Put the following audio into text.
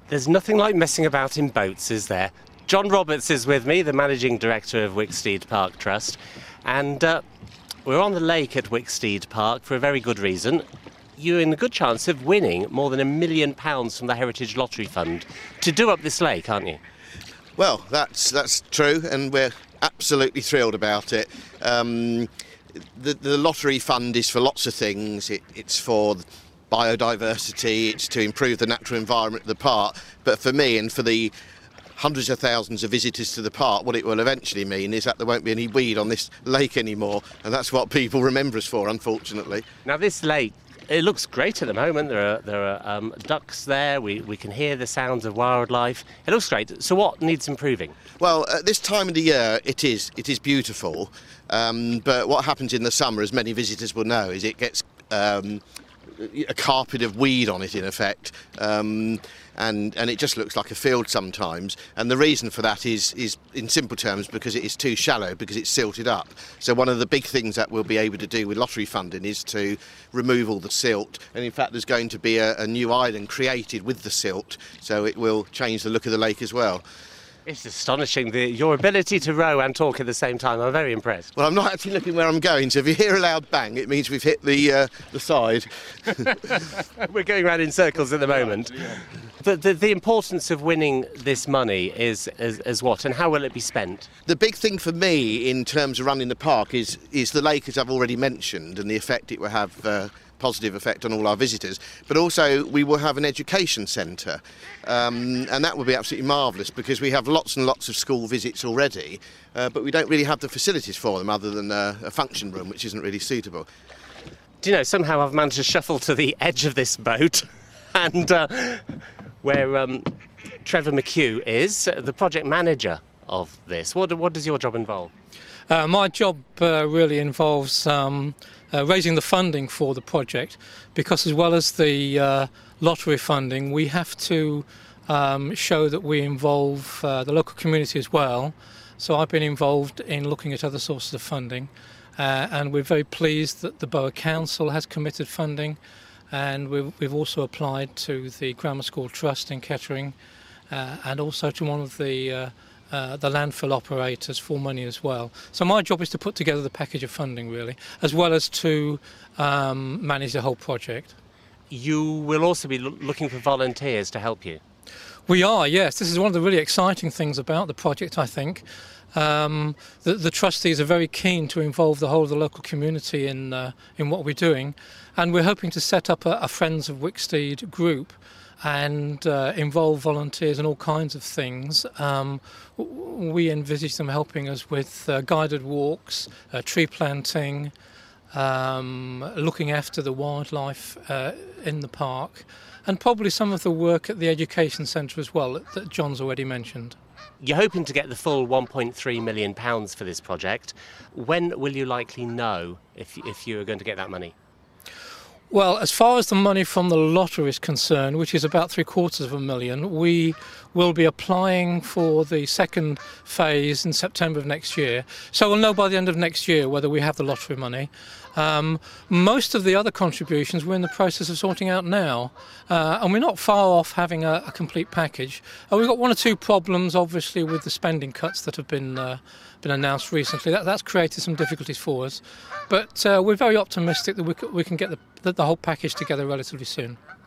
There's nothing like messing about in boats, is there? John Roberts is with me, the Managing Director of Wicksteed Park Trust, and we're on the lake at Wicksteed Park for a very good reason. You're in a good chance of winning more than £1 million from the Heritage Lottery Fund to do up this lake, aren't you? Well, that's true, and we're absolutely thrilled about it. The lottery fund is for lots of things. It's for biodiversity, it's to improve the natural environment of the park, but for me and for the hundreds of thousands of visitors to the park, what it will eventually mean is that there won't be any weed on this lake anymore, and that's what people remember us for, unfortunately. Now this lake, it looks great at the moment. There are ducks there. We can hear the sounds of wildlife. It looks great. So what needs improving? Well, at this time of the year, it is beautiful. But what happens in the summer, as many visitors will know, is it gets a carpet of weed on it, in effect. And it just looks like a field sometimes, and the reason for that is in simple terms because it is too shallow, because it's silted up. So one of the big things that we'll be able to do with lottery funding is to remove all the silt, and in fact there's going to be a new island created with the silt, so it will change the look of the lake as well. It's astonishing, your ability to row and talk at the same time. I'm very impressed. Well, I'm not actually looking where I'm going, so if you hear a loud bang, it means we've hit the side. We're going around in circles at the moment. The importance of winning this money is what, and how will it be spent? The big thing for me in terms of running the park is the lake, as I've already mentioned, and the effect it will have. Positive effect on all our visitors, but also we will have an education centre, and that will be absolutely marvellous because we have lots and lots of school visits already, but we don't really have the facilities for them other than a function room, which isn't really suitable. Do you know, somehow I've managed to shuffle to the edge of this boat and where Trevor McHugh is, the project manager of this. What does your job involve? My job really involves raising the funding for the project, because as well as the lottery funding, we have to show that we involve the local community as well. So I've been involved in looking at other sources of funding, and we're very pleased that the Borough Council has committed funding, and we've also applied to the Grammar School Trust in Kettering, and also to one of the landfill operators for money as well. So my job is to put together the package of funding, really, as well as to manage the whole project. You will also be looking for volunteers to help you? We are, yes. This is one of the really exciting things about the project, I think. The trustees are very keen to involve the whole of the local community in what we're doing, and we're hoping to set up a Friends of Wicksteed group and involve volunteers in all kinds of things. We envisage them helping us with guided walks, tree planting, looking after the wildlife in the park, and probably some of the work at the education centre as well that John's already mentioned. You're hoping to get the full £1.3 million for this project. When will you likely know if you are going to get that money? Well, as far as the money from the lottery is concerned, which is about £750,000, we will be applying for the second phase in September of next year. So we'll know by the end of next year whether we have the lottery money. Most of the other contributions we're in the process of sorting out now, and we're not far off having a complete package. We've got one or two problems, obviously, with the spending cuts that have been announced recently. That's created some difficulties for us, but we're very optimistic that we can get the whole package together relatively soon.